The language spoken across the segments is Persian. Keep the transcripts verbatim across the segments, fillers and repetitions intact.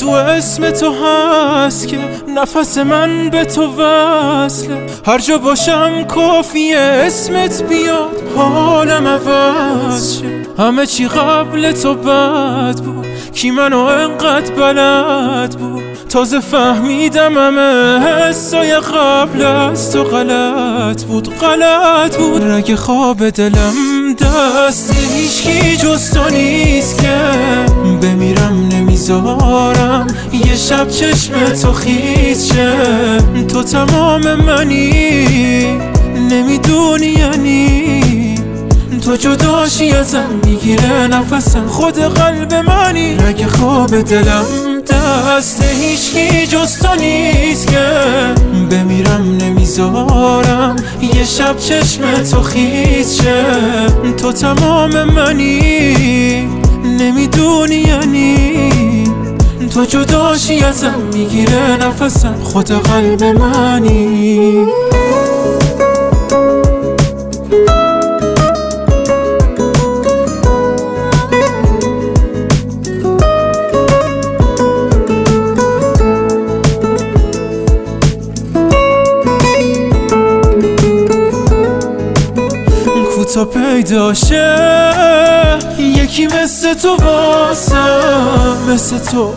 تو اسم تو هست که نفس من به تو وصله. هر جا باشم کافیه اسمت بیاد حالم عوض شه. همه چی قبل تو بد بود، کی منو انقدر بلد بود. تازه فهمیدم همه حسای قبل از تو غلط بود، غلط بود. رگ خواب دلم دست هیچکی جز تو نیست که بمیرم نمیذارم یه شب چشم تو خیس شه. تو تمام منی نمیدونی یعنی تو جداشی ازم میگیره نفسم، خود قلب منی. رگ خواب دلم دست هیچکی جز تو نیست که بمیرم نمیذارم یه شب چشم تو خیس شه. تو تمام منی نمیدونی یعنی تو جداشی ازم میگیره نفسم، خود قلب منی. تا پیدا شه یکی مثل تو واسم، مثل تو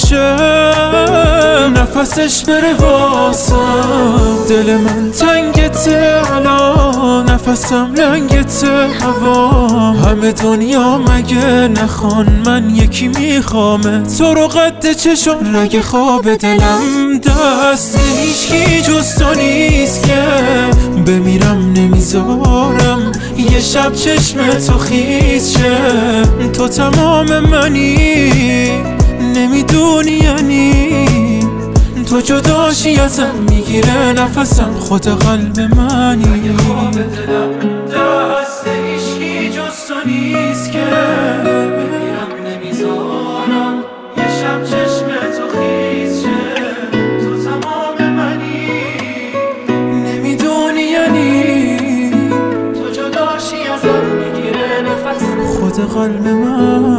عاشق نفسش بره واسم. دل من تنگته الان نفسم لنگته هوام. همه دنیا مگه نخوان من یکی میخوامه تو رو قد چشم. رگ خواب دلم دست هیچکی جز تو نیست که بمیرم نمیذارم یه شب چشم تو خیس شه. تو تمام منی نمیدونی یعنی تو جداشی ازم میگیره نفسم، خود قلب منی. اگه خواب دلم دست هیچکی جز تو نیست که بمیرم نمیذارم یه شب چشم تو خیس شه. تو تمام منی نمیدونی یعنی تو جداشی ازم میگیره نفسم، خود قلب من.